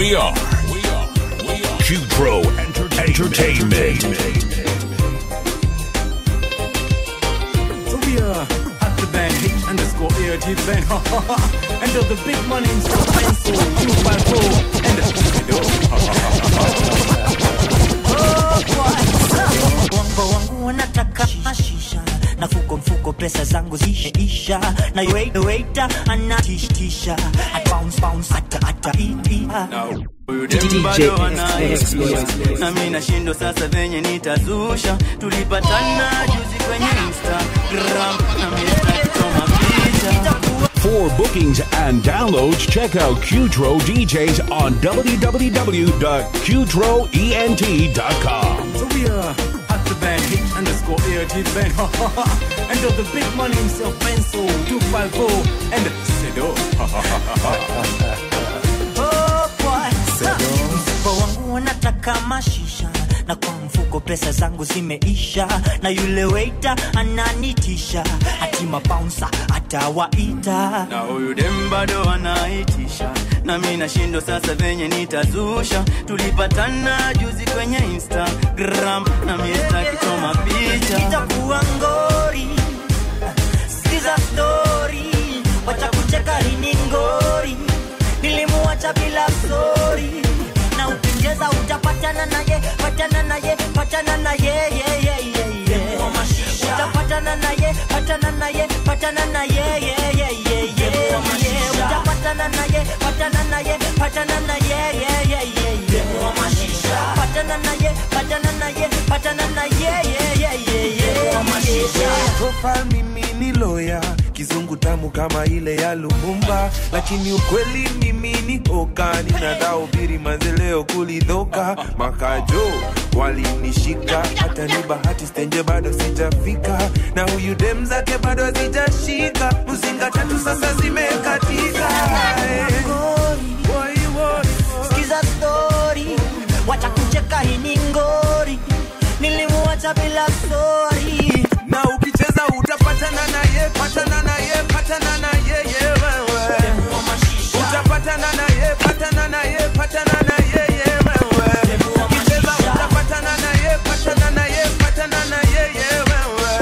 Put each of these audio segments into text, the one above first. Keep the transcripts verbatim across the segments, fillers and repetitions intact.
We are, we are, we are Qtro Entertainment. So we are at the band, H underscore A R G band, ha ha ha. And the big money in so pencil, two five four, and the do. Oh boy, wangu wangu wanataka shisha. Na fuko mfuko pesa zangu zishaisha. Na waiter waiter anatisha. At bounce bounce ata ata iti. Now D J na mimi nashindo sasa venye nitazusha. Tulipatana juzi kwenye Instagram na mimi natoma picha. For bookings and downloads, check out Qtro D Js on w w w dot qtro ent dot com. So we are at the band, H underscore A R G band, ha ha ha. And the big money himself, pencil, two five four, and the Sedo, ha ha ha ha. Oh boy, Sedo wangu wanataka mashisha. Na kwa mfuko pesa zangu zimeisha. Na yule waiter ananitisha. Atima bouncer atawaita. Na huyu dem bado anaitisha. Na mimi nashindo sasa venye nitazusha. Tulipatana juzi kwenye Instagram. Na mimi sitaki kuchoma picha. Itakuwa ngori, sikiza story. Wacha kucheka hii ngori. Nilimuacha bila story. Na ukingeza utapatana naye, patana naye, patana naye, yeah yeah yeah yeah. Utapatana naye, patana naye, patana naye, yeah yeah yeah yeah. Utapatana naye, patana naye, patana naye, yeah yeah yeah yeah. Patana naye, patana naye, patana naye, yeah yeah yeah yeah. Profile mimi ni lawyer, kizungu tamu kama ile ya Lumumba, lakini ukweli mimi ni okani na daubiri manzeleo kulidhoka. Makajo walinishika, hata ni bahati stenje bado sijafika, na huyu dem zake bado sijashika. Muzinga tatu sasa zimekatika. Woi woi, sikiza story, wacha kucheka hii ngori. Nilimuacha bila story. Na ukicheza utapatana naye, patana naye, patana naye, yeah wewe. Utapatana naye, patana naye, patana naye, yeah wewe. Ukicheza utapatana naye, patana naye, patana naye, yeah wewe.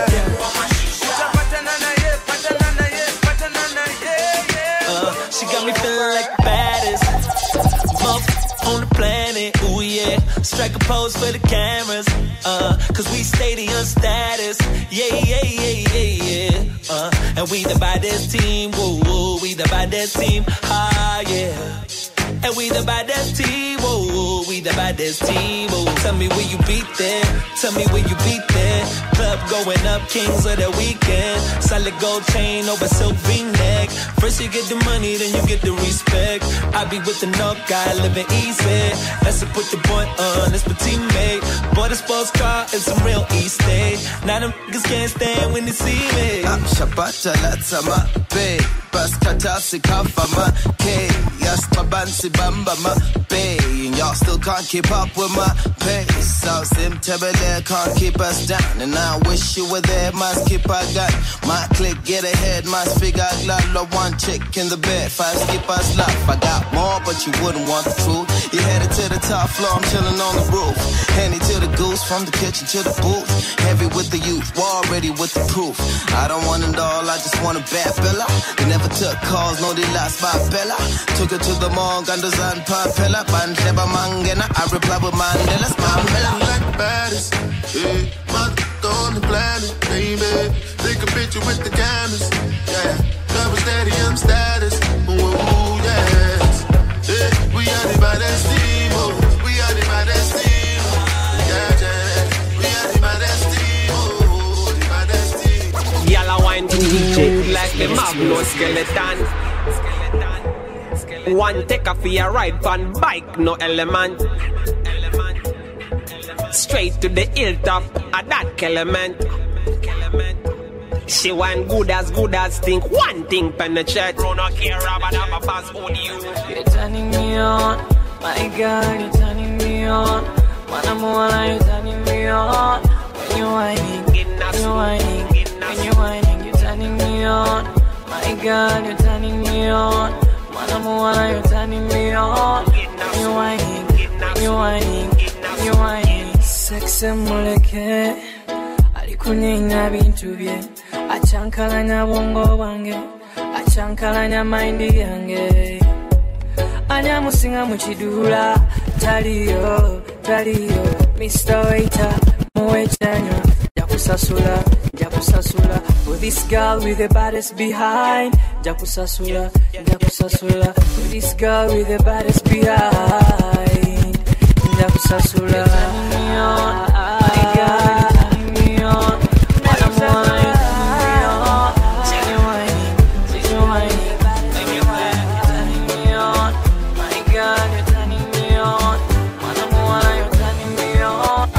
Utapatana naye, patana naye, patana naye, yeah. She got me feeling like the baddest motherfucker on the planet. Ooh yeah, strike a pose for the cameras. Uh, cause we stadium status. Yeah, yeah, yeah, yeah, yeah. Uh, and we the baddest team. Whoa, whoa, we the baddest team. Ah, yeah. And we the baddest team. Whoa, whoa, we the baddest team. Whoa, tell me where you beat there. Tell me where you beat there. Club going up, kings of the weekend. Solid gold chain over silk V-neck. First you get the money, then you get the respect. I be with the knock guy, living easy. Let's put the boy on, that's my teammate. Bought a sports car and some real East State. Now them niggas can't stand when they see me. I'm Shabata Latsama, babe. Baskata Sikafama, K. Yes, Babansi Bamba, my babe. Y'all still can't keep up with my pace. South Sim Tebele can't keep us down. And I wish you were there, must keep I got. My click get ahead, must figure out love. One chick in the bed, five skip us laugh. I got more, but you wouldn't want the truth. You headed to the top floor, I'm chilling on the roof. Handy to the goose, from the kitchen to the booth. Heavy with the youth, war ready with the proof. I don't want it all, I just want a bad fella. They never took calls, no they lost my bella. Took her to the mall, Gandazan Papella. Bansheba Mangena, I reply with Mandela's Mandela. Like the baddest, yeah. Mother on the planet, baby. Take a picture with the cameras, yeah. Cover stadium status, ooh, yes. Yeah, we are the baddest team, oh. We are the baddest team, yeah, yeah. We are the baddest team, oh. The baddest team. Y'all wine to the like the map, no skeleton. One take a for your ride on bike, no element. Straight to the hilltop, a that element. She want good as good as think. One thing penetrate. Bro, no care about a pass on you. You're turning me on, my God, you're turning me on. When I'm on, you're turning me on. When you're whining, when you're whining, when you're whining, you're turning me on. My God, you're turning me on. When I'm on, you're turning me on. when you whining, when you whining, when you whining. Sexy muleke, alikuninga bintu bye, achankalanya bongo wange, achankalanya mind yange. Anya musinga muchidula, taliyo, taliyo, Mister Waiter, muwe chanywa, jakusasula, jakusasula. For this girl with the baddest behind, jakusasula, jakusasula. For this girl with the baddest behind, jakusasula. My God, turning me on, what I'm wanting, turning me on. See you whining, see you whining, make you mad, turning me on. My God, you're turning me on, what I'm wanting, you're turning me on.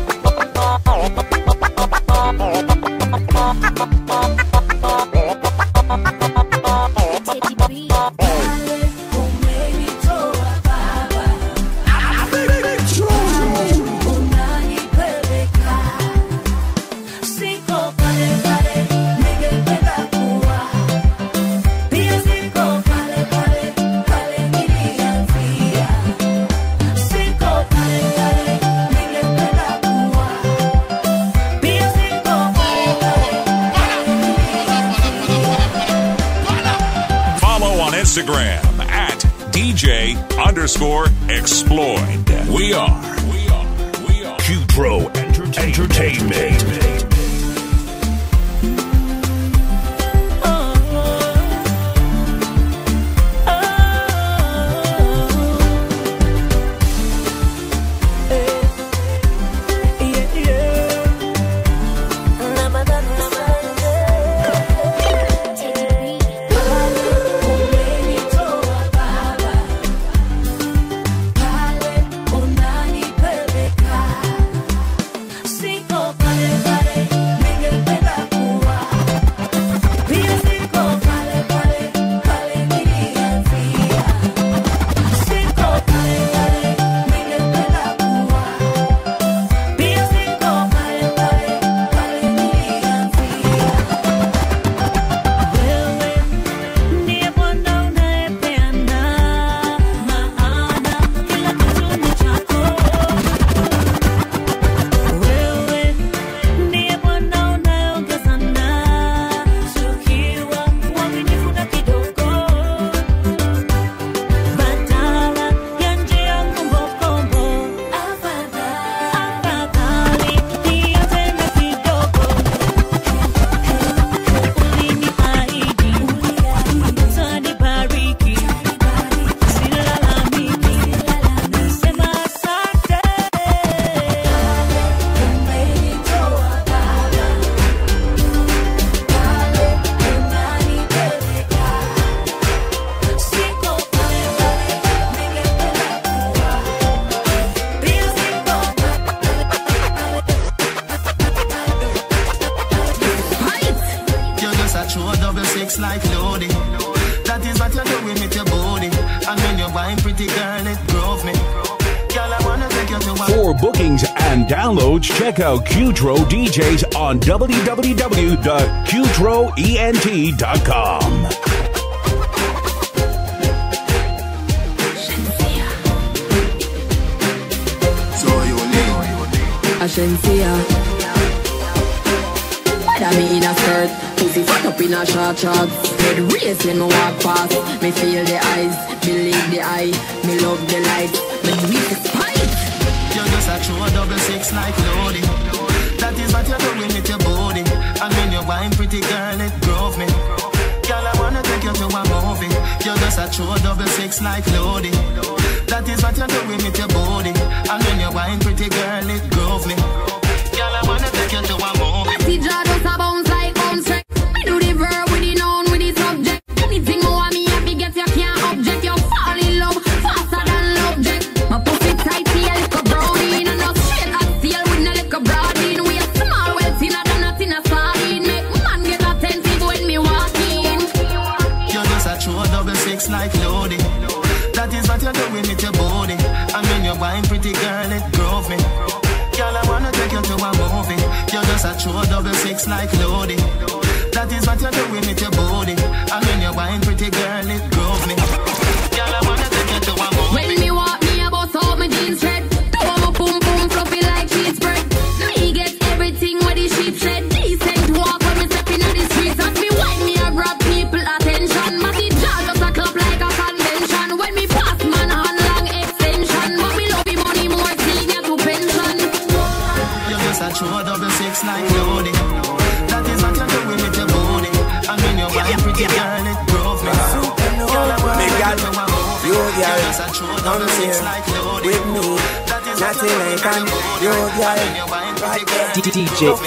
Instagram at D J underscore exploit. We are, we are, we are Qtro Entertainment. Entertainment. For bookings and downloads, check out Qtro D Js on w w w dot qtro ent dot com. Ashensia. Why me in a skirt? Pussy fuck up in a short shorts. Head race when me walk past. Me feel the eyes, believe the eye. Me love the light, me weak the spite. You're just a true double six like loading. That is what you're doing with your body. And when you're wine, pretty girl, it drove me. Girl, I wanna take you to a movie. You're just a true double six like loading. That is what you're doing with your body. And when you're wine, pretty girl, it drove me. Girl, I wanna take you to a movie. See, jaw just a bounce like bounce track. I do the verb with the noun with the subject. Anything more me happy get you can't object. You fall in love faster than object. My pussy tight here like a brownie. And no straight as steel with no like a broadine. We a small well thinner than a thinner sardine. Make man get attentive when me walk in. You're just a true double six like loading. That is what you're doing with your body. And when you're wine, pretty girl, it drove me. Girl, I wanna take you to a movie. You're just a true double six like loading. That is what you're doing with your body. And when you're wine, pretty girl, it drove me. Girl, I wanna take you to a movie. When me walk, me fine pretty girl, it drove me supernova. Big girl, you girl, come here with me. Nothing like an you girl. D J, tell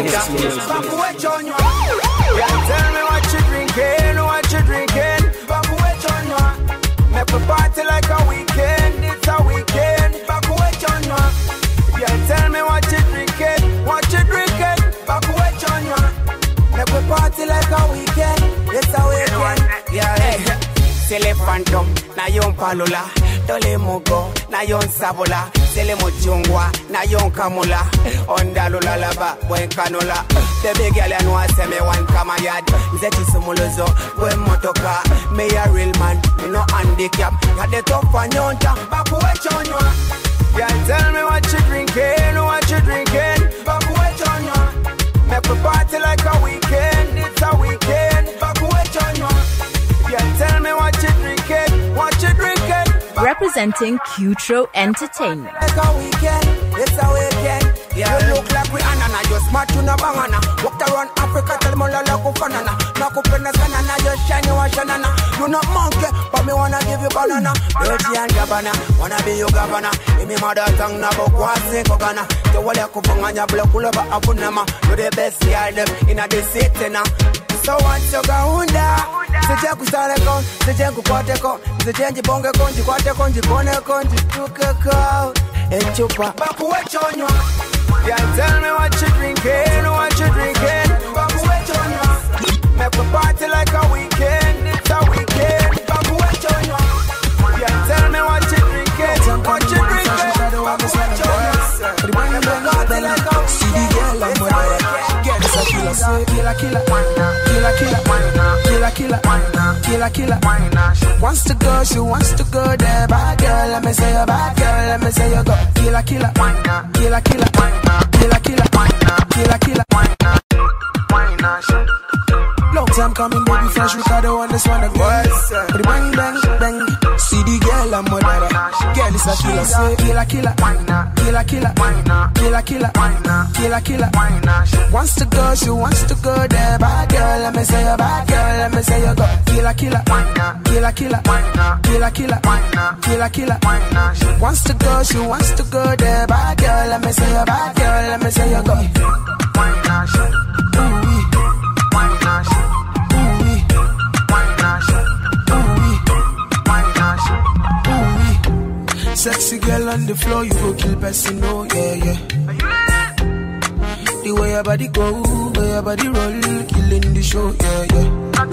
me what you drinking, what you drinking. Back away, John. Make we party like a weekend. It's a weekend. Back away, John. Yeah, tell me what you drinking, what you drinking. Back away, John. Make we party like a weekend. It's a weekend. Yeah, hey. Sele phantom, na yon palula. Dole mogo, na yon sabola. Sele mojungwa, na yon kamula. Onda lula laba, buen canola. The big girl I know I say me one kamayad. Zeti sumulozo, buen motoka. Me a real man, me no handicap. Got the top and yonta, back away chonwa. Yeah, tell me what you drinking, what you drinking. Back away chonwa. Make we party like a weekend, it's a weekend. Back away chonwa. Yeah, tell me what you drinking, what you drinking. Representing Qtro Entertainment. It's a weekend, it's a weekend. Yeah, you look like we anana, you smart to na bangana. Walked around Africa, tell me la la kufanana. Na kupenda sana na you shine you a shanana. You not monkey, but me wanna give you banana. Dirty and Gabbana, wanna be your governor. In me mother tongue na bokwasi kogana. You wale kupanganya block ulaba apunama. You the best yeah them in a the city now. So what you gaunda? Sije kusale kon, sije kukote kon, sije njibonge kon, jikwate kon, jikone kon, jituke kon. Enchupa, baku wechonywa. Yeah, tell me what you drinking, what you drinking. Baku wechonywa. Make we party like a weekend, it's a weekend. Baku wechonywa. Yeah, tell me what you drinking, what you drinking. Baku wechonywa. Make we party like a weekend, it's a weekend. Killer, killer, killer, killer, killer, killer, killer, killer, killer. Wants to go, she wants to go there. Bad girl, let me say you bad girl, let me say you go. Killer, killer, killer, killer, killer, killer, killer, killer. Long time coming, baby, fresh Ricardo on this one again. But bang, bang, bang. See the girl, I'm more than a girl is a killer, say killer, killer, killer, killer, killer, killer, killer, killer. Wants to go, she wants to go there. Bad girl, let me say you bad girl, let me say you go. Killer, killer, killer, killer, killer, killer, killer, killer. Wants to go, she wants to go there. Bad girl, let me say you bad girl, let me say you go. Sexy girl on the floor, you go kill person, oh yeah, yeah. The way your body go, way your body roll, killing the show, yeah, yeah.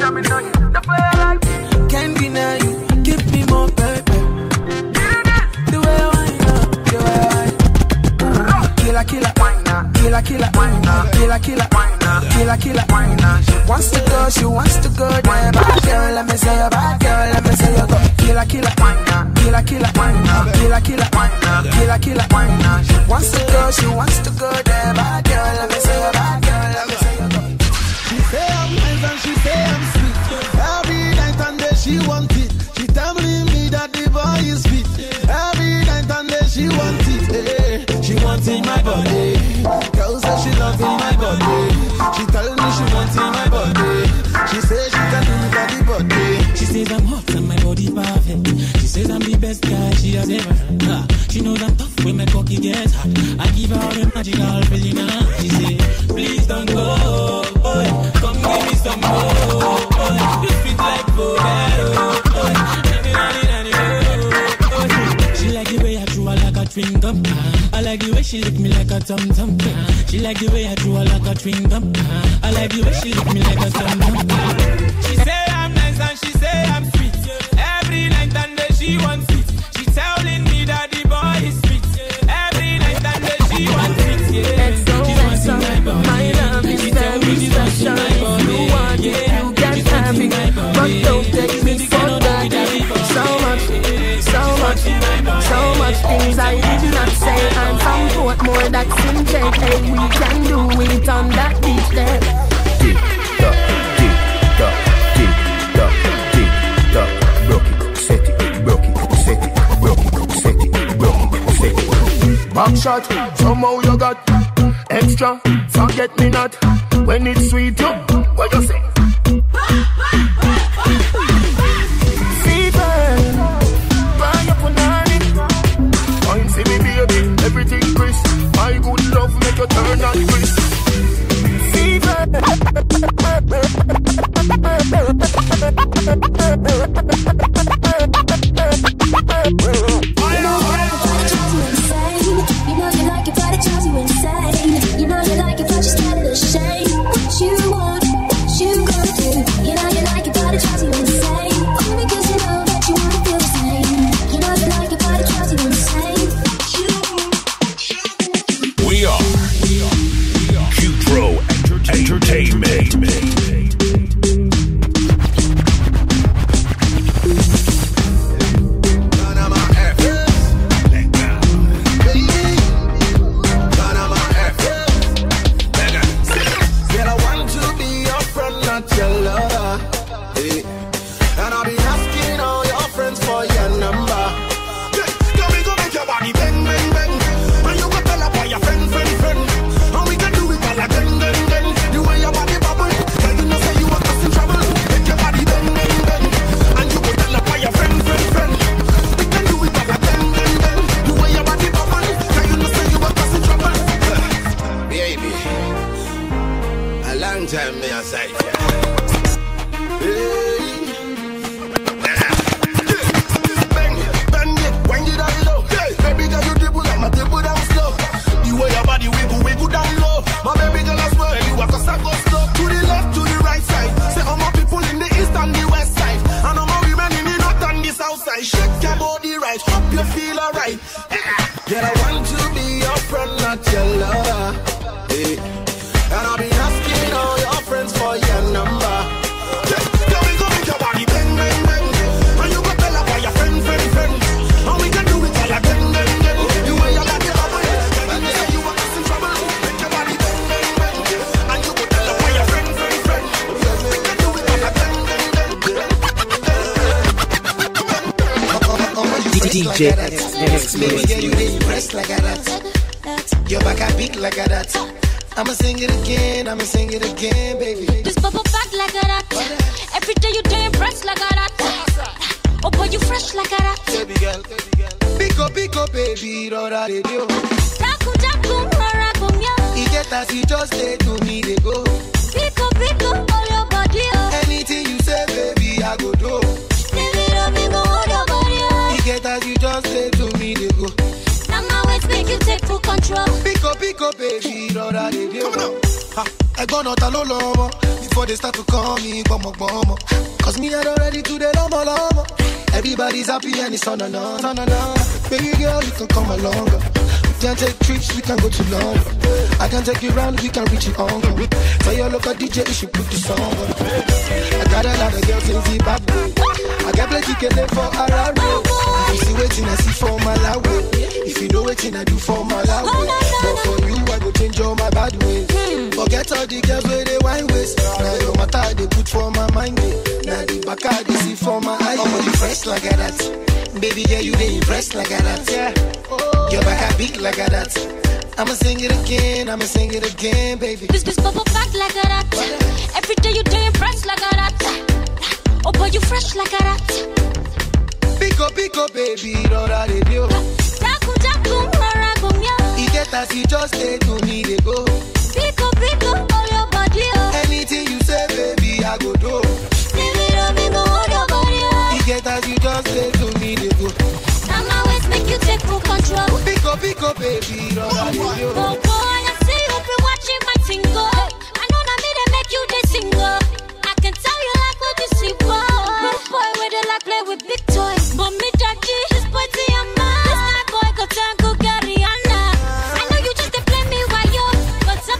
Can't deny you, give me more, baby. The way I wind up, the way I wind up. Killer, killer, killer, killer, killer, killer, killer, killer. Wants to go, she wants to go there. Bad girl, let me say you bad girl, let me say you go. Killer, killer, killer, killer, killer, killer, killer, killer. Wants to go, she wants to go there. Bad girl, let me say you bad girl, let me say you go. She say I'm nice and she say I'm sweet. Every night and day she want it. She telling me that the boy is fit. Every night and day she want it. Hey, she wants in my body. Girl says she loves in my body. She tell me she wants in my body. She says she can do me body body. She says I'm hot and my body perfect. She says I'm the best guy she has ever had. Uh, she knows I'm tough when my cocky gets hot. I give her all the magical feeling. She say, please don't go, boy. Come give me some more, boy. You sweet like Bobero, boy. She like the way I chew her like a chewing gum. I like the way she lick me like a tum tum. She like the way I chew her like a chewing gum. I like the way she lick me like a tum tum. She say I'm nice and she say I'm sweet. Every night and day she wants it. She telling me that the boy is sweet. Every night and day she wants it. Yeah. It's so awesome. My love is very special. If you want it, you can have it. But don't take me for granted. So much, so much, so much things I did not say. And some put more that's in check. Hey, we can do it on that beach there. Tick tock, tick tock, tick tock, tick tock. Broke it, set it, broke it, set it, broke it, set it, broke it, set it. Back shot, somehow you got extra. Forget me not when it's sweet. You, what you say? D J X, X, you press like a that. Your back I beat like a that. I'ma sing it again, I'ma sing it again, baby. Just bubble back like a that. Every day you damn fresh like a that. Oh boy, you fresh like a that. Baby girl, baby girl. Pico, pico, baby, rora de Dios. Taku, taku, rora con yo. Y get as you just say to me, they go. Pico, pico, all your body, oh. Anything you say, baby, I go do. Get as you just say to me, they go. Now my ways make you take full control. Pick up, pick up, baby, rora de Dios. Come on. Ha, I go not alone, lomo. Before they start to call me, bomo, bomo. Cause me, I'm ready to the lomo, lomo. Everybody's happy and it's on and on, on and on. Baby girl, you can come along. We can take trips, we can go too long. I can take you round, we can reach it on. So your local D J, you should put the song on. I got a lot of girls in Zimbabwe. I got plenty can live for Araro. You see waiting, I see for my Malawi. If you know waiting, I do for my Malawi. But for you, I go change all my bad ways. Forget all the girls where they wine waste. Now your matter, they put for my mind. Now the back, I they see for my eyes. Oh, you fresh like that. Baby girl, you they impressed like that. Yeah. Your back, I beat like that. I'ma sing it again, I'ma sing it again, baby. This this bubble back like that. Every day you damn fresh like that. Oh boy, you fresh like that. Pico, pico, baby, rora de Dios. Taku, taku, rora con yo. Y get as you just say to me, they go. Pico, pico, all your body, oh. Anything you say, baby, I go do. Baby, love me, go all your body, oh. Y get as you just say to me, they go. Now my ways make you take full control. Pico, pico, baby, rora de Dios. Oh boy, I see you be watching my tingle. I know that me they make you the single. I can tell you like what you see, boy. Boy, where they like play with big toys. But me daddy, this boy see a man. This night boy go tango Gariana. I know you just they play me while you, but I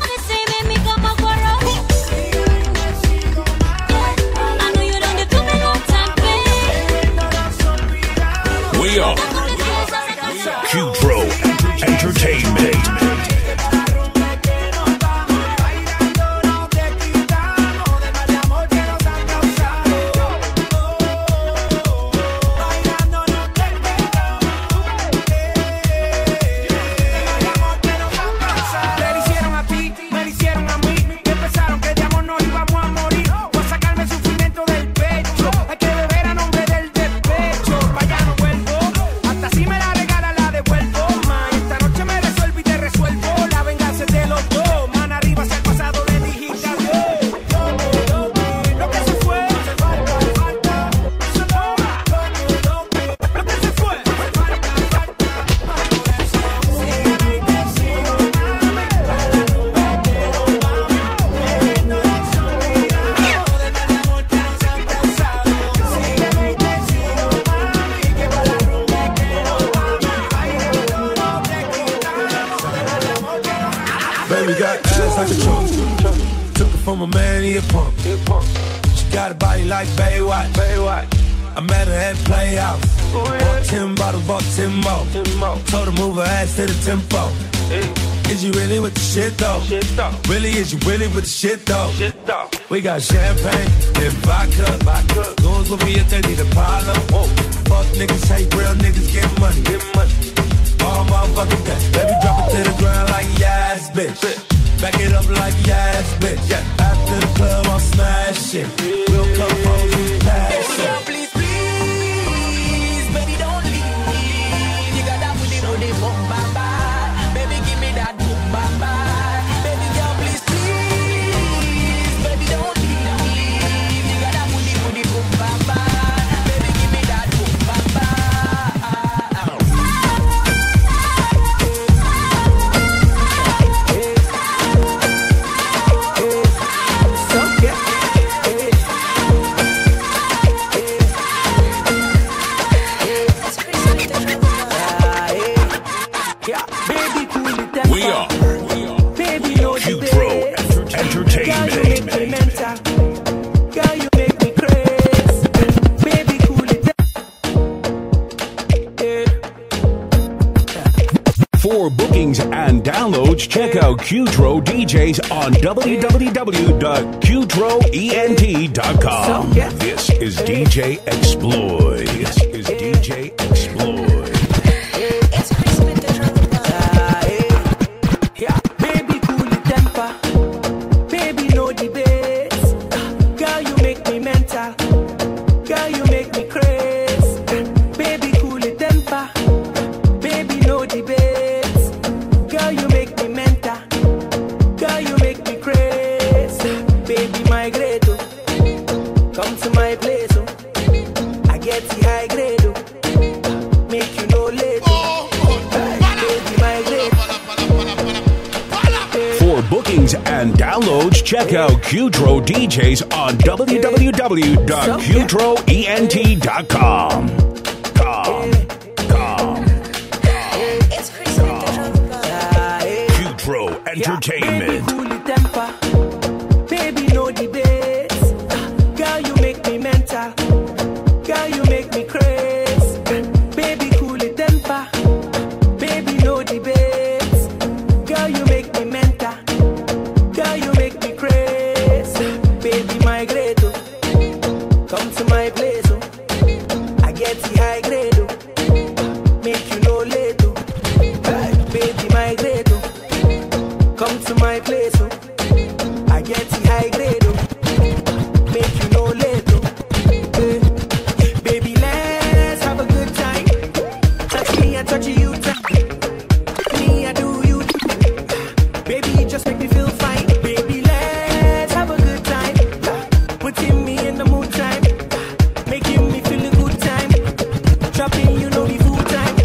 my man, he a punk. She got a body like Baywatch. Baywatch. I met her at Playhouse. Oh, yeah. Bought ten bottles, bought ten more. ten more. Told her move her ass to the tempo. Hey. Is you really with the shit though? Shit though. Really, is you really with the shit though? Shit though. We got champagne and vodka. Vodka. Goons with me if they need a problem. Whoa. Fuck niggas, hate real niggas, get money. Get money. All motherfucking day. Baby, drop it to the ground like yes, bitch. Back it up like yes, bitch. Yeah. After the club, I'll smash it. We'll come home and pass it. Please, please, baby, don't leave. You got that booty, booty, boom, bye, bye. Baby, give me that boom, bye, bye. Baby girl, please, please, baby, don't leave. You got that booty, booty, boom, bye, bye. Baby, give me that boom, bye, bye. We are, we are Q-Tro Entertainment. Girl, you make me crazy. Baby, cool it down. For bookings and downloads, check out Q-Tro D Js on w w w dot q tro ent dot com. This is D J Exploit. This is D J Exploit. And downloads, check out Q-Tro D Js on w w w dot q tro ent dot com. Com. Com. Q-Tro Entertainment. Baby, no debates. Girl, you make me mental. Girl, you make me crazy. Baby, cool it temper. Baby, no debates. Girl, you make me mental. Girl, you make me crazy. Baby, migrate, oh. Come to my place, oh. I get the high grade, oh. Make you no late, oh. Hey, baby, migrate, oh. Come to my place, oh. I get the high grade, oh. Make you no late, oh. Hey. Baby, let's have a good time. Touch me, I touch you, touch me, I do you. Baby, just make me feel fine. Baby, let's have a good time. Putting me in the mood time. Making me feel a good time. Dropping, you know, the full time.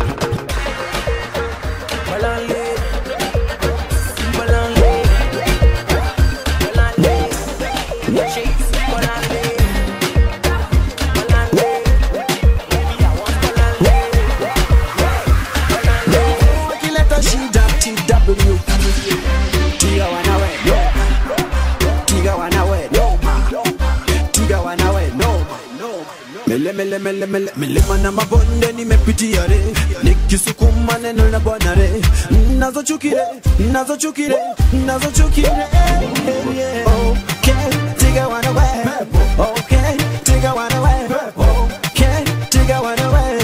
Balale. Balale. Balale. Chase. Balale. Balale. Baby, I want balale. Balale. You let her she that T W. Tiga wanawe, no. Tiga wanawe, no. Tiga wanawe, no. Mele mele mele mele mele mana mabonde nimepitia re. Nikisukuma neno na bwana re. Nazo chukire, nazo chukire, nazo chukire. Okay, tiga wanawe. Okay, tiga wanawe. Okay, tiga wanawe.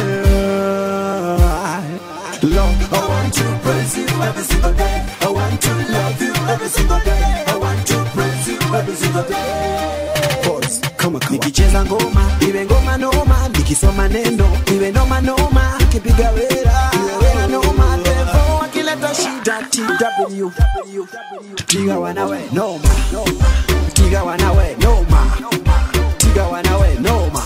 Lord, I want to praise you every single day. I want to love you every single day. I want to praise you every single day. Boys, come on, come on. Nikicheza ngoma, iwe ngoma noma. Nikisoma neno, iwe noma noma. Nikipiga wera, iwe wera noma. Devo akileta shida T W. Tiga wanawe noma. Tiga wanawe noma. Tiga wanawe noma.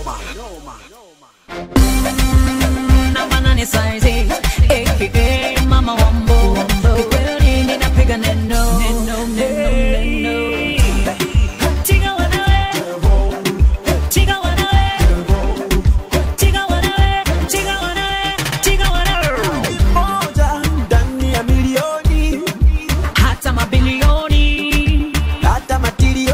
Na banana size, aka Mama Wambo. Kikweli ninapiga neno, neno, neno, neno. Tiga wanawe, tiga wanawe, tiga wanawe, tiga wanawe, tiga wanawe. Moja ndani ya milioni, hata mabilioni, hata matilioni.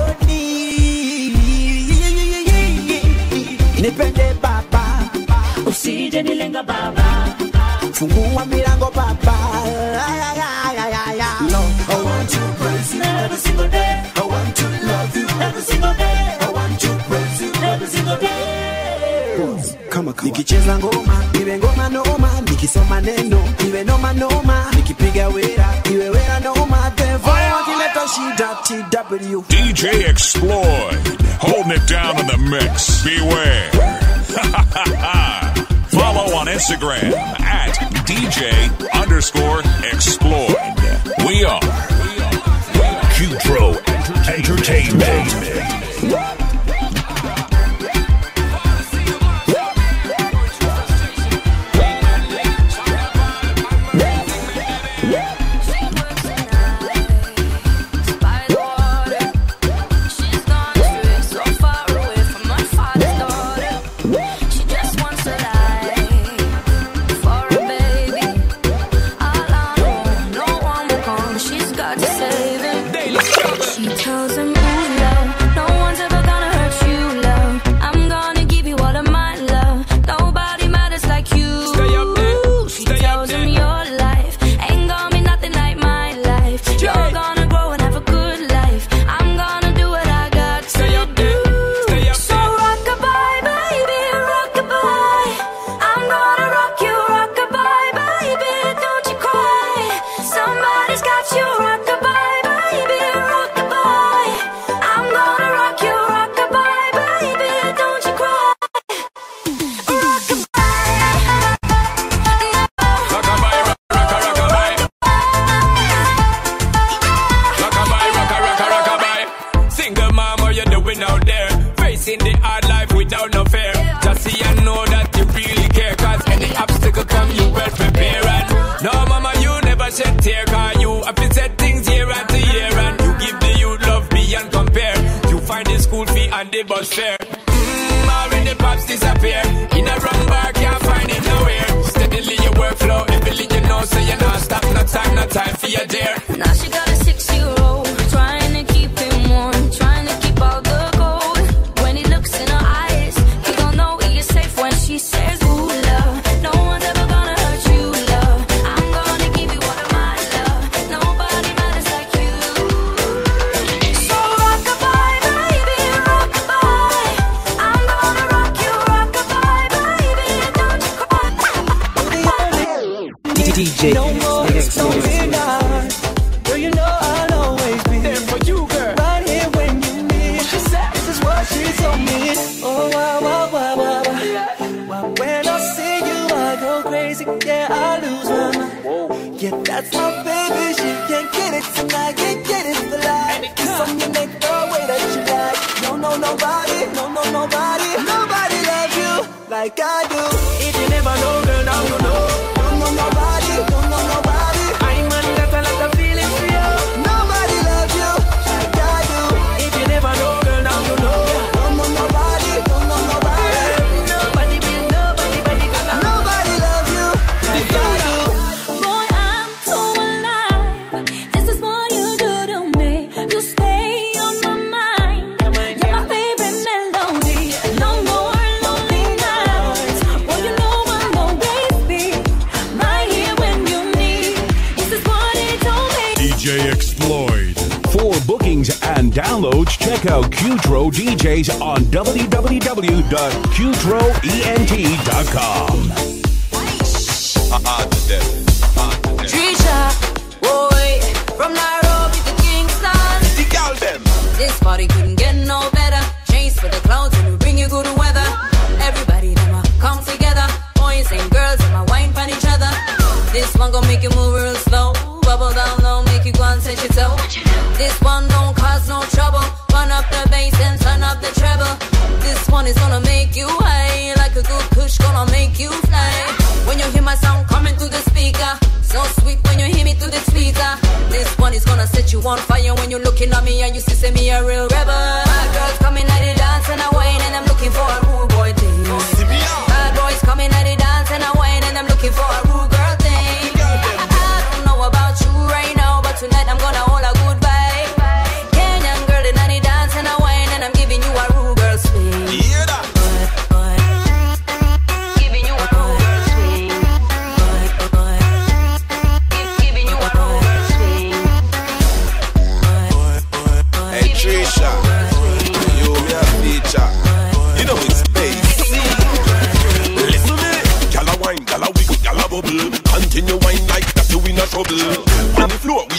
nikicheza ngoma iwe ngoma noma, nikisoma neno iwe noma noma, nikipiga wera iwe wera noma. Devo kileta shida T W. D J Exploid, holding it down in the mix. Beware. Follow on Instagram at D J underscore Exploid. We are Qtro Entertainment. D J no more, no midnight. Girl, you know I'll always be there for you, girl. Right here when you need. She said this is what she told me. Oh, wow, wow, wow, wow, wow. Well, when I see you, I go crazy. Yeah, I lose my mind. Yeah, that's my baby. She can't get it tonight. Can't get it for life. Some you make the way that you like. No, no, nobody. No, no, nobody. Nobody loves you like I do. If you never know, girl, now you know. Nobody, don't know nobody. I'm man got a lot of feelings for you. Nobody loves you like I do. If you never know, girl, now you know. Don't know nobody, don't know nobody. Nobody will, nobody, nobody, nobody loves you like I do. Boy, I'm so alive. This is what you do to me. You stay on my mind. You're my favorite melody. No more lonely nights. Well, you know I'm always be. D J Exploid. For bookings and downloads, check out Qtro D Js on w w w dot qtro ent dot com. Trisha, boy, from Nairobi to Kingston. The girl them. This party couldn't get no better. Chase for the clouds and we bring you good weather. Everybody them a come together. Boys and girls them a wine pan each other. This one gon' make you move real slow. Bubble down low, make you go and touch your toe. This one don't cause no trouble. Run up the bass and turn up the treble. This one is gonna make you high. Like a good kush, gonna make you fly. When you hear my sound coming through the speaker, so sweet when you hear me through the tweeter. This one is gonna set you on fire. When you're looking at me and you see say me a real rebel. Bad girls coming at the dance and I whine and I'm looking for a rude boy thing. Bad boys coming at the dance and I whine and I'm looking for a rude girl thing. About you right now, but tonight I'm gonna hold a good vibe. Kenyan girl in the dance and I whine and I'm giving you a rude girl swing. Yeah, that. Giving you a rude girl swing. Giving you a rude girl swing. Hey,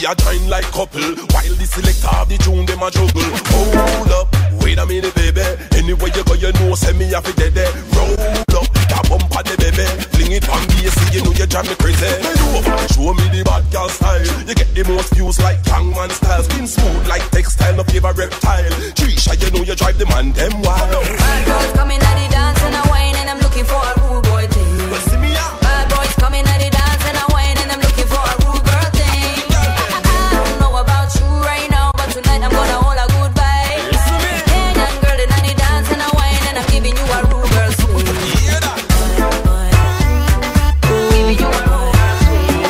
a join like couple. While the selector of the tune, them a juggle. Hold up, wait a minute, baby. Anywhere you go, you know, send me off it dead. Roll up, that bump on the baby. Fling it on B S C, you know you drive me crazy. Show me the bad girl style. You get the most views like Gangman style. Skin smooth like textile, no favor reptile. Trisha, you know you drive the man them wild. Bad boys coming at the dance and a wine, and I'm looking for a rude boy thing. Bad boys coming at the dance and a wine, and I'm looking for a rude girl thing. I don't know about you right now, but tonight I'm gonna hold a good vibe. Kenyan girl in the dance and a wine, and I'm giving you a rude girl swing. Giving you a rude girl swing.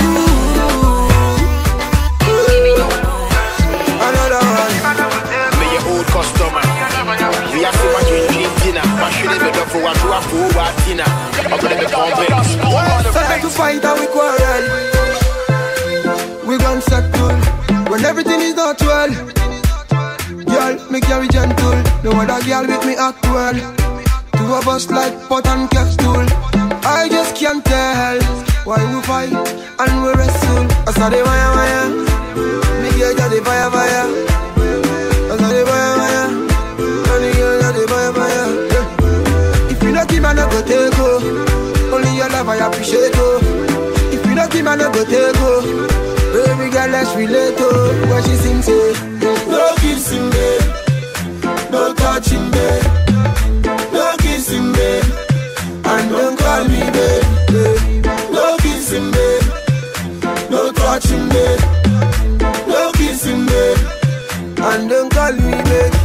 Giving you a rude girl swing. Another one. Me your old customer. We have to watch you drink dinner. But should they be done for what you have to watch dinner? I'm gonna be convinced. Start to fight and we quarrel. We gon' settle when everything is not well. Girl, me carry gentle. No other girl with me act well. Two of us like pot and capsule. I just can't tell why we fight and we wrestle. I saw the wire wire. Me girl got the fire fire. I saw the wire wire. And the girl got the fire fire. Yeah. If you not give me, no go take go. Only your love I appreciate oh. If you not give me, no go take go. Baby girl, let's relate oh. What she sings say, no kissing babe, no touching babe, no kissing babe, and don't call me babe. No kissing babe, no touching babe, no kissing babe, and don't call me babe.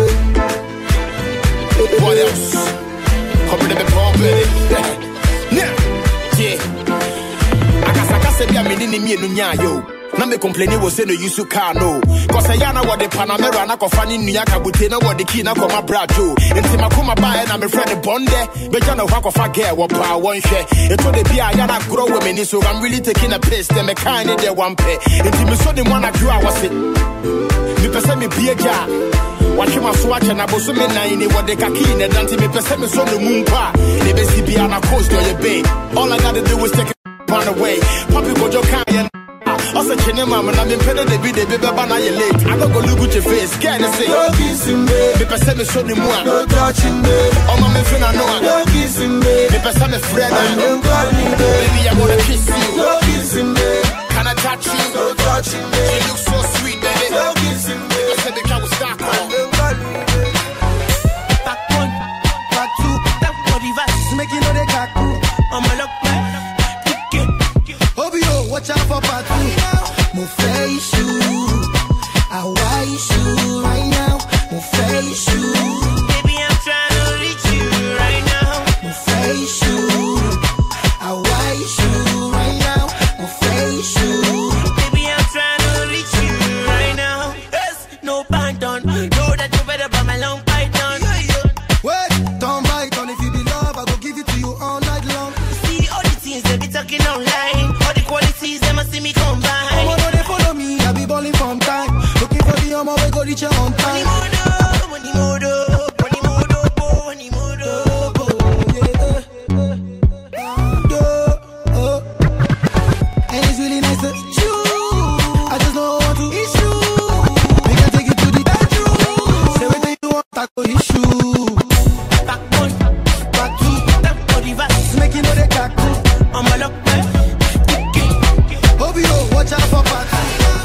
What else? Come to the pump, baby. Yeah, I guess I can say I'm in the mean yo. Now me complaining was say no use to car no. Cause I yana what the Panamera na kofani Nuyaka Butena what the key na koma brajo. Until my kuma buy and I'm a friend bonde. But you know what of a girl what power one share. It told the Pia yana grow women so I'm really taking a piss. Them a kind of their one pay. Until me saw the one I grew I was it. Me person me be a jar. Watch my swatch and I was so many what they kaki and until me person me saw the moon pa. They basically be on a coast or your bay. All I gotta do is take a run away. Poppy go your kind. Also, Chene Mama, I'm in Pedro de Bide, baby, Bana, you late. I don't go look at your face, can I say? No kissing me, people say me so the more. No touching me, oh, my man, I know. No kissing me, people say me friend, and don't call me baby, I wanna kiss you. No kissing me, can I touch you? No touching me, you look so sweet, baby. No kissing me, I said the cat was stuck on. Don't call me Back one, back two, that body vibes, making all the kaku. I'm a look back, kick it. Obio, watch out for part two. Mo face you, I wish you right now. Mo face you, baby, I'm trying to reach you right now. Mo face you, I wish you right now. Mo face you, baby, I'm trying to reach you right now. Yes, no pardon, know that you better buy my long python. Wait, don't bite on if you be love, I go give it to you all night long. See all the things they be talking online, all the qualities they must see me combine. From time, looking for the armor, we go reach your own time. Money modo, money modo, money modo, money modo. And it's really nice to meet you. I just don't want to issue. We can take it to the bedroom. Say what you want, I go issue. Back one, back two, that body vibes, making all the kaku. I'm a lock back. Obio, watch out for party.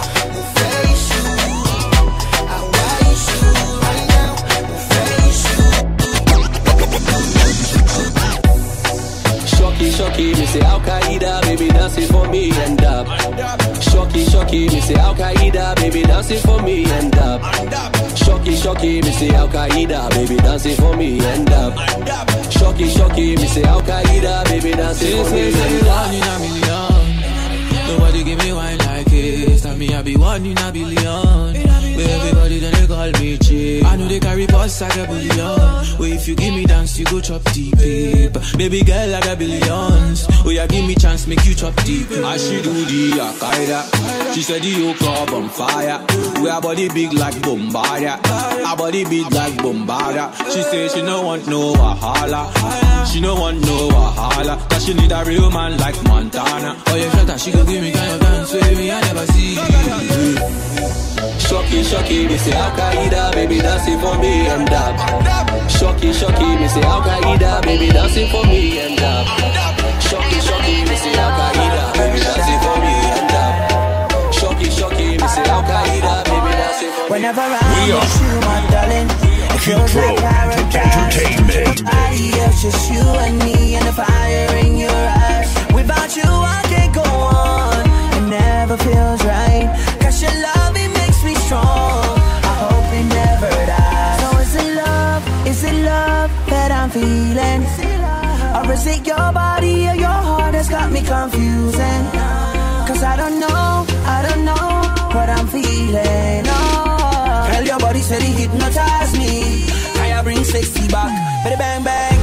Shocky, me say Al Qaeda, baby dancing for me and up. Shocky, shocky, me say Al Qaeda, baby dancing for me and up. Shocky, shocky, me say Al Qaeda, baby dancing for me and up. Shocky, shocky, me say Al Qaeda, baby dancing for me and up. One in a million, nobody give me wine like this. Tell me I be one in a billion. Everybody then they call me cheap. I know they carry reports like a billion. Well, if you give me dance, you go chop deep. Baby girl like a billions. Oh, yeah, give me chance, make you chop deep. I she do the Akaida. She said the whole club on fire. We our body big like Bombardia. Our body big like Bombardia. She say she no want no Wahala. She no want no Wahala. Cause she need a real man like Montana. Oh, yeah, shut up, she go give me kind of dance. Baby, I never see. Shocky, shocky, me say Al-Qaeda, baby dancing for me and dab. Shocky, shocky, me say Al-Qaeda, baby dancing for me and dab. Shocky, shocky, me say Al-Qaeda, baby dancing for me and dab. Shocky, shocky, me say Al-Qaeda, baby dancing for me. Whenever I'm with you, my darling, it feels like paradise. Nobody else, just you and me and the fire in your eyes. Without you, I can't go on. It never feels right. Cause your love, it makes me strong. I hope it never dies. So is it love, is it love that I'm feeling? Or is it your body or your heart that's got me confusing? Cause I don't know, I don't know what I'm feeling. Oh, girl, your body said it hypnotized me. Can I bring sexy back? Bada bang bang.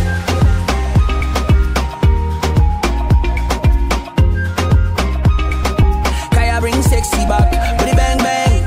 Can I bring sexy back? Bada bang bang.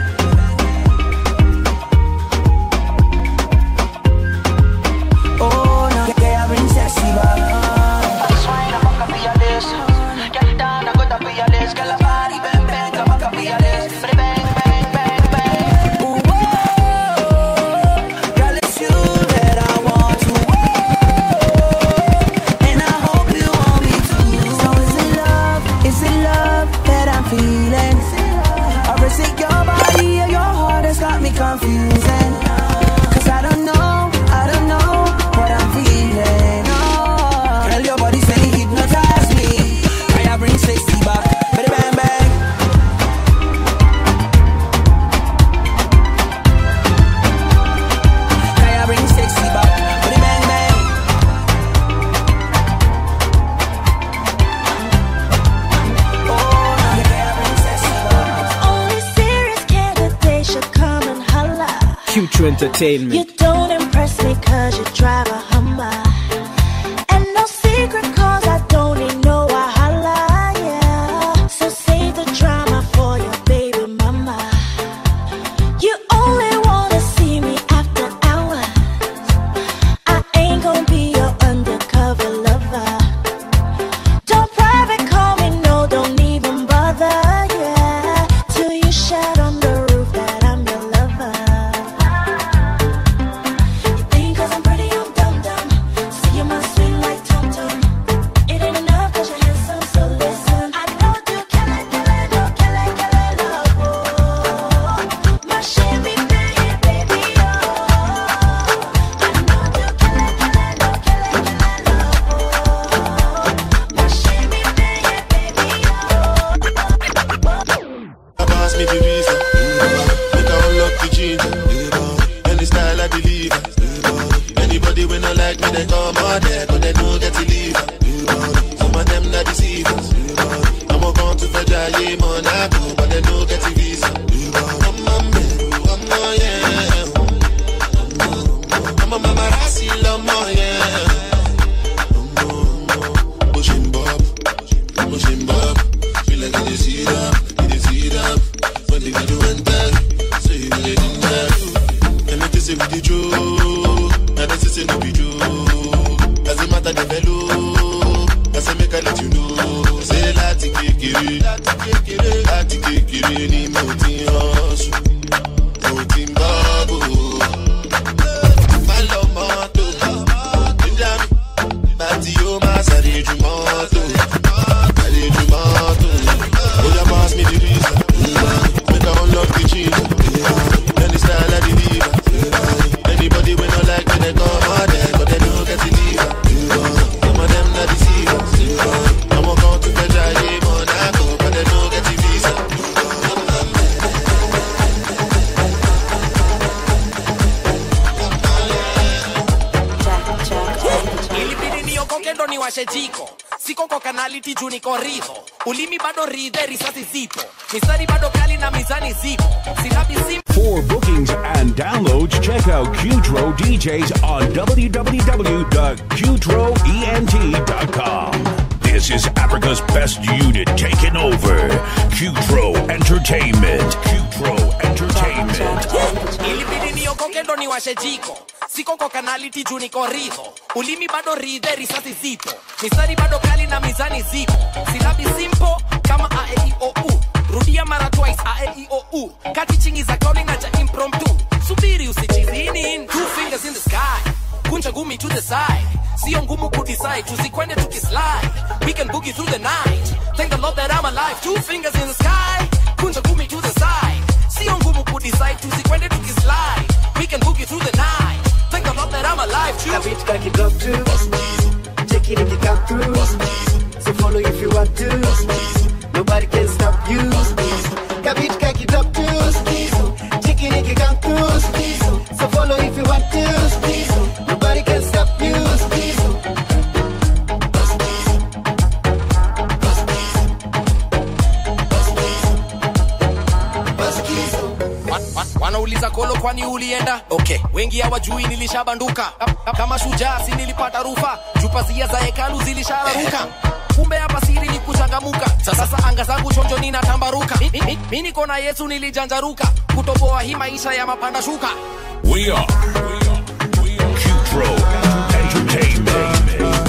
Oh, no, can I bring sexy back? This wine, I'm gonna be a this. Get down, I'm gonna be a this. Girl, a body bang bang, I'm gonna be a this. Bada bang bang bang bang. Ooh, whoa. Girl, it's you that I want to. Whoa. And I hope you want me too. So is it love? Is it love that I'm feeling? Or is it your body or your heart that's got me confusing? Cause I don't know, I don't know what I'm feeling. Oh, girl, your body say it hypnotize me. Can I bring sexy back? Bada bang bang. Can I bring sexy back? Bada bang bang. Oh, now can I bring sexy back? Only serious candidates should come and holla. Future Entertainment. You don't impress me cause you drive a Hummer. And no secret cause I don't need no Wahala, yeah. So save the drama for your baby mama. You only wanna see me after hours. I ain't gonna be your undercover lover. Don't private call me, no, don't even bother, yeah. Till you shout on the roof that I'm your lover. You think cause I'm pretty, I'm dumb dumb. See you my sweet like Tum Tum. It ain't enough cause you're handsome, so listen. I know you kill it, kill it, no, kill it, kill it, love, oh. My Chevy, baby, baby, oh. I know you kill it, kill it, no, kill it, kill it, love, oh. My Chevy, baby, baby, oh. Pass me the reason. Make I unlock the ginger. Any style I believe. Anybody when I like me, they come out there, but they don't get to leave. Some of them not deceivers. I'm a gone to Fajaye, Monaco, but they don't get to visa. Come on, baby, come on, yeah. I'm a mama, I see love more, yeah. Pushing Bob, pushing Bob. Feel like it is heat up, it is heat up. When they do enter, say you really didn't have. And it is a with you, and this is a no video. Doesn't matter the fellow, doesn't make I let you know. Say lati kekere, lati kekere, lati kekere ni mo ti hosu, mo ti babu. Follow moto, Benjamin, bati o ma sare ju moto, sare ju moto. Oh, you pass me the reason, make I unlock the gym. Any style I deliver. Anybody when I like me, they come out there, but they don't get to leave. Some of them not deceivers. I'm a going to Fajaye, Monaco, but they don't get the visa. Il pirinio con che non ni washe chico. siko kwa kanality juu niko ridho. Ulimi bado ride, risasi zipo. Mistari bado kali na mizani zipo. Silabi simple. For bookings and downloads, check out Qtro D Js on w w w dot qtro ent dot com. This is Africa's best unit taking over. Qtro Entertainment. Qtro Entertainment. Ilibidi niokoke ndo niwashe jiko. Siko kwa kanality juu niko ridho. Ulimi bado ride, risasi zipo. Mistari bado kali na mizani zipo. Silabi simple kama a e i o u. Rudia mara twice a e i o u. Kati chingi za calling na cha impromptu. Subiri usichizini. Two fingers in the sky. Kunja gumi to the side. Sio ngumu kudecide. Tuzikwende tukislide. We can boogie through the night. Thank the Lord that I'm alive. Two fingers in the sky. Kunja gumi to the side. Sio ngumu kudecide. Tuzikwende tukislide. We can boogie through the night. Thank the Lord that I'm alive. That bitch back it up too. Take it if you come through. So follow if you want to. Nobody can stop you. That bitch back it up too. Take it if you come through. So follow if you want to. Nobody can stop you. Wanauliza kolo kwani ulienda? Okay, wengi hawajui nilishabanduka. Kama shujaa si nilipata rufa. Jupazia za hekalu zilishararuka. Kumbe hapa siri ni kuchangamuka. Sasa anga zangu chonjo ninatambaruka. Mimi niko na Yesu nilijanjaruka. Kutoboa hii maisha ya mapanda shuka. We are, we are, we are Qtro Entertainment.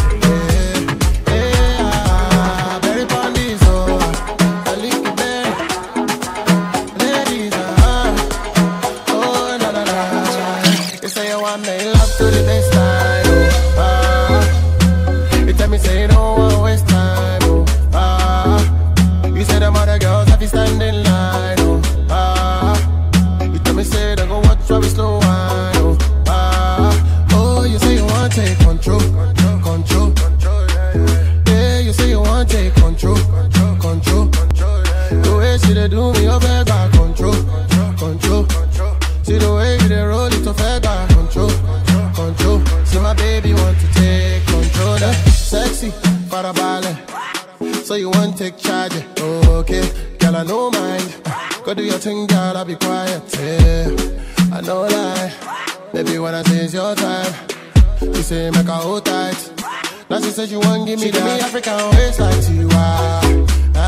So you want to take charge, oh, okay. Girl, I no mind. Go do your thing, girl, I'll be quiet, yeah. I know lie. Baby, when I say it's your time, you say make her hold tight. Now she said she want give me she that. Give me African waist like Tiwa.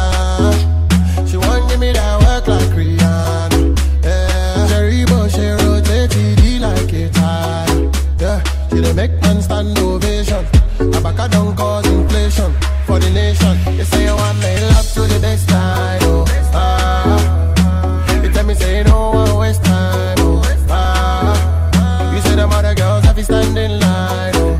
Ah, she want give me that work like Rihanna. Yeah, Jerry Bush, she rotate T D like a tie. Yeah, she dey make man stand ovation. Abaka don't cause inflation for the nation. You say you want me love to the best time, oh, ah. You tell me say you don't want waste time, oh, ah. You say them other girls have to stand in line, oh,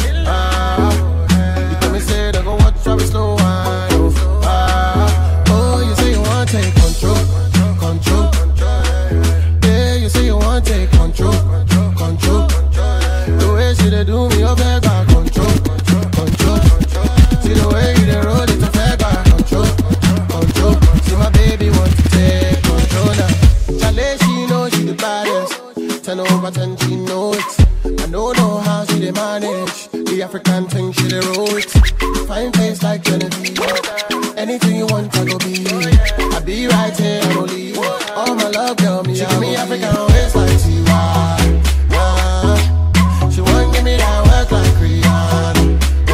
ah. You tell me say they go watch how we slow wine, oh, ah. Oh, you say you want take control, control. Yeah, you say you want take control, control. The way she dey do me, oh, baby, control. See the way you dey roll it, fair back, control, control. See my baby want to take control now. Chale, she know she the baddest. Ten over ten, she know it. I don't know how she dey manage the African thing, she dey roll it. Fine face like Genevieve. Anything you want, I go be. I be right here, I don't leave. All my love, girl, me, she give me African waist like Tiwa. Yeah. She want give me that work like Rihanna.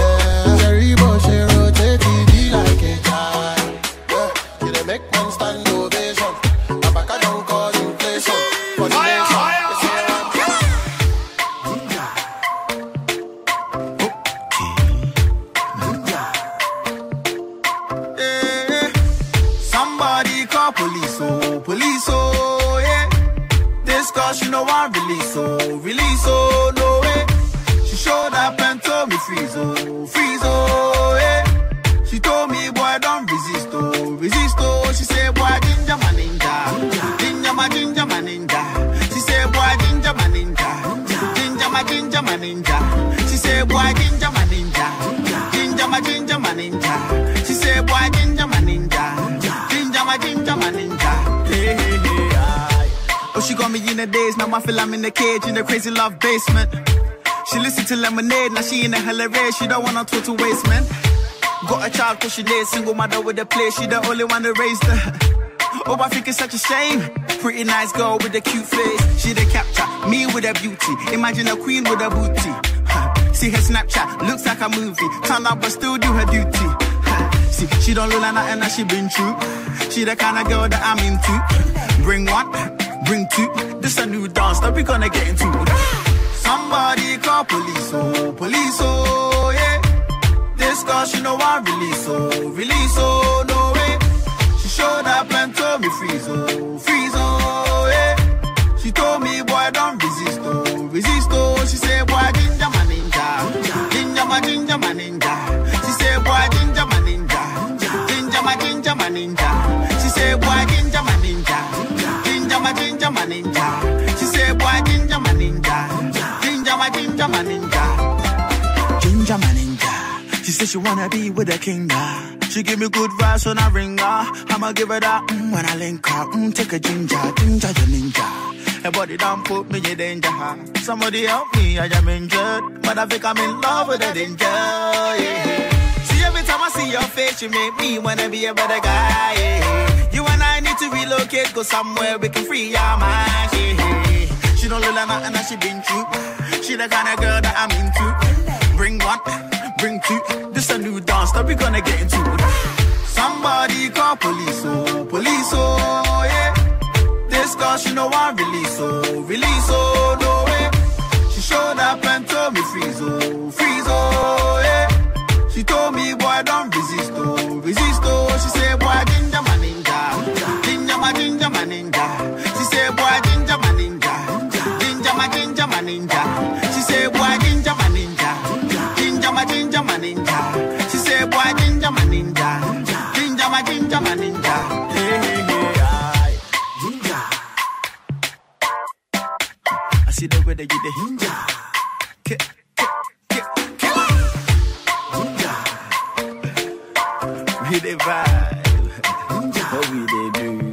She know I release, oh, release, oh, no way. She showed up and told me freeze, oh, freeze, oh, yeah. She told me, boy, don't resist, oh, resist, oh. She said, boy, ginger my ninja, ginger my ginger my ninja. She said, boy, ginger my ninja, ginger my ginger my ninja. She said, boy, ginger my ninja, ginger my ginger my ninja. She said, boy, ginger my ninja, ginger my ginger my ninja. Hey, hey, hey, ah. Oh, she got me in the days, now I feel I'm in the cage, in the crazy love basement. She listen to Lemonade, now she in the hella race, she don't want to talk to waste, man. Got a child cause she laid, single mother with a place, she the only one that raised her. Oh, I think it's such a shame. Pretty nice girl with a cute face. She the capture, me with a beauty. Imagine a queen with a booty. See her Snapchat, looks like a movie. Turn up but still do her duty. See, she don't look like nothing that she been through. She the kind of girl that I'm into. Bring one, bring two. This a new dance that we gonna get into. Somebody call police, oh, police, oh, yeah. This girl, she know I release, oh, release, oh, no way. She showed up and told me freeze, oh, freeze, oh, yeah. She told me, boy, don't resist, oh, resist, oh. She said, boy, ginger my ninja, ginger my ginger my ninja. She said, boy, ginger my ninja, ginger my ginger my ninja. She said, boy, ginger my ninja, ginger my ginger my ninja. She said, boy, ginger my ninja, ginger my ginger my ninja, ginger my ninja. She said she wanna be with a king, yeah. She give me good vibes when I ring her. I'ma give her that mm, when I link her. Mm, take a ginger, ginger your ninja. Her body don't put me in danger. Somebody help me, I am injured, but I think I'm in love with a danger. Yeah. See, every time I see your face, you make me wanna be a better guy. Yeah. You and I need to relocate, go somewhere we can free our minds. Yeah. She don't look like nothing that she been through. She the kind of girl that I'm into. Bring one, bring two. This a new dance that we gonna get into. Somebody call police, oh, police, oh, yeah. This girl, she know I release, oh, release, oh, no way. She showed up and told me freeze, oh, freeze, oh, yeah. She told me, boy, don't resist, oh, resist, oh. She said, boy, ginger my ninja, ginger my ginger my ninja. She said, boy, ginger my ninja, ginger my ginger my ninja. She said, boy, ginger my ninja, ginger my ginger my ninja. She said, boy, ginger my ninja, ginger my ginger my ninja. Hey, hey, hey, aye. Ginger. I see the way they get the ginger. Kick, kick, kick, kick. Ginger. We they vibe. Ginger. What we they do?